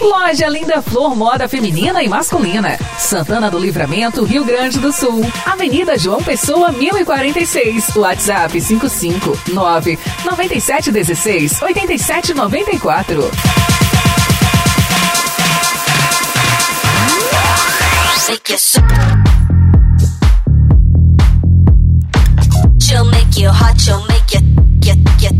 Loja Linda Flor, moda feminina e masculina. Santana do Livramento, Rio Grande do Sul. Avenida João Pessoa, 1046. WhatsApp 559-9716-8794. She'll make you hot, she'll make you get.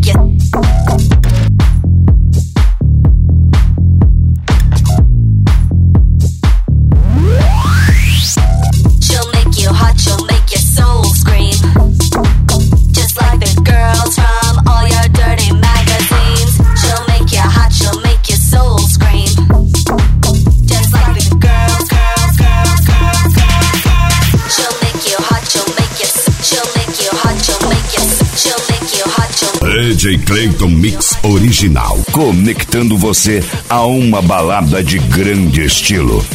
She'll make you hot, she'll make your soul scream. Just like the girls from all your dirty magazines. She'll make you hot, she'll make your soul scream. Just like the girls. She'll make you hot, she'll make you hot, she'll make you hot. DJ Clayton Mix Original, conectando você a uma balada de grande estilo.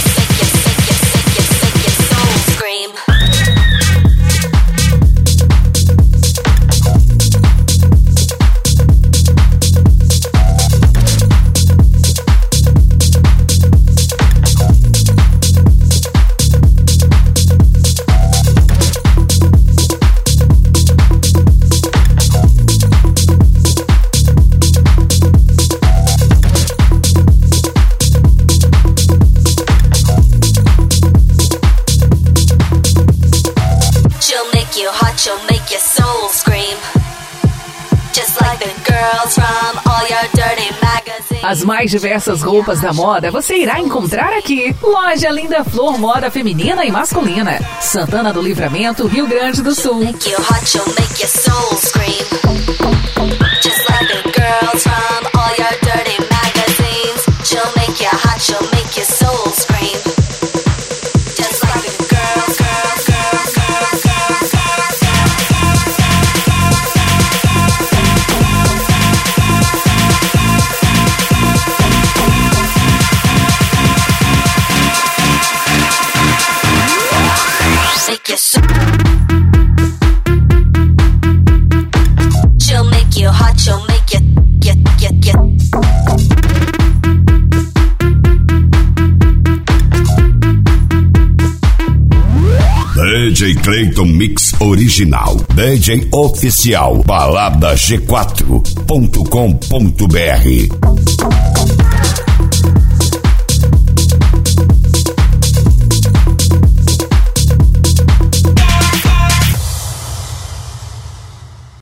She'll make your soul scream. Just like the girls from all your dirty magazines. As mais diversas roupas da moda você irá encontrar aqui. Loja Linda Flor, moda feminina e masculina. Santana do Livramento, Rio Grande do Sul. She'll make you hot, she'll make your soul scream. Just like the girls from all your dirty magazines. She'll make you hot, she'll make your soul scream. Just like the girls. She'll make you hot, she'll make you get. DJ Clayton Mix Original, DJ Oficial, baladaG4.com.br.